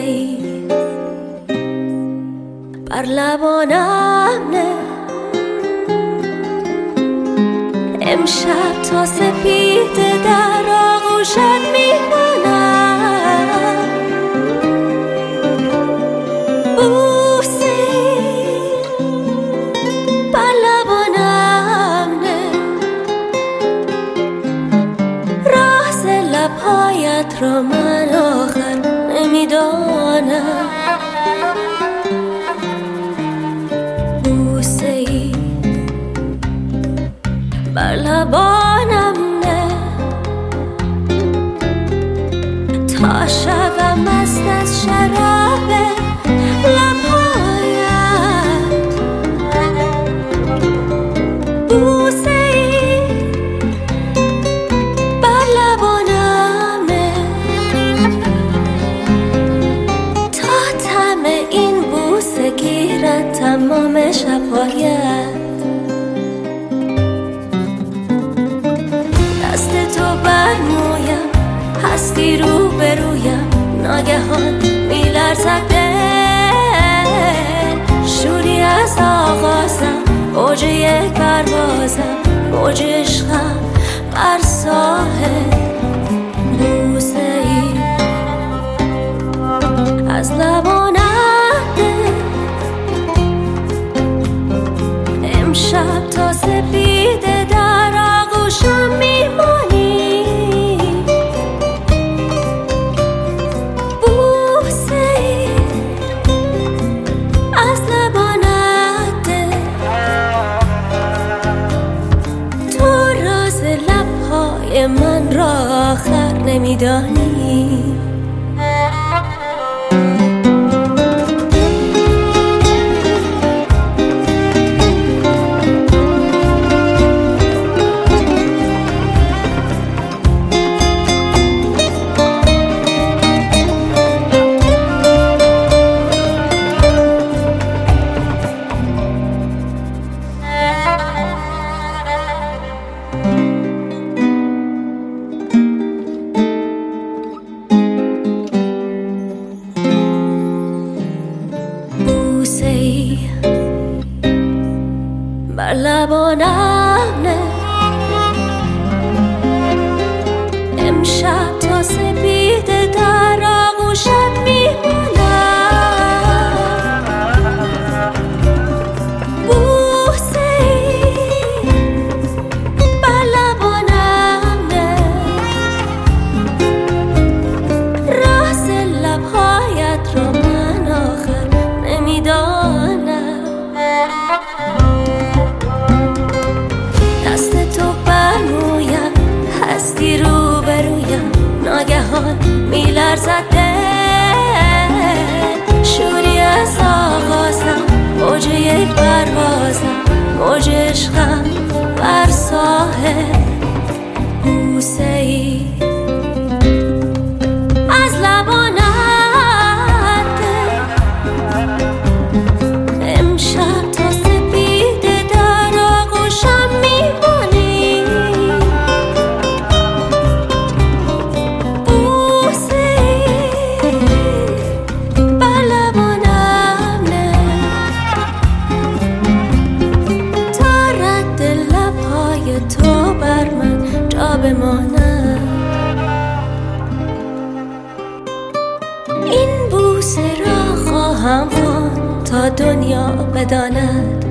ای بر لبانم نه، امشب تا سپیده در آغوشت میمانم. بوسه ای بر لبانم نه، راز لبهایت را من آخر نمیدانم. بوسه ای بر لبانم نه، تا شبم مست از شراب لبهایت. بوسه ای بر لبانم نه، تا طعم این بوسه گیرد تمام شب‌هایت. دست تو بر مویم، هستی رو به رویم، ناگهان میلرزد دل. شوری از آغازم، اوج یک پروازم، موج عشقم بر ساحل. بوسه ای از لبانت ده، امشب تا سپیده در آغوشم میمانی. بوسه ای از لبانت ده، تو راز لبهای من را آخر نمیدانی. بوسه ای بر لبانم نه، امشب تا سپیده در آغوشت میمانم. بوسه ای بر لبانم نه، راز لبهایت را من آخر نمیدانم. دست تو بر مویم، هستی رو به رویم، ناگهان میلرزد دل. شوری از آغازم، اوج یک پروازم، موج عشقم بر ساحل. بوسه ای از لبانت ده، امشب تا سپیده در آغوشم میمانی. بوسه ای بر لبانم نه، تا رد لبهای تو بر من جا بمانم. این بوسه را خواهم خواند تا دنیا بداند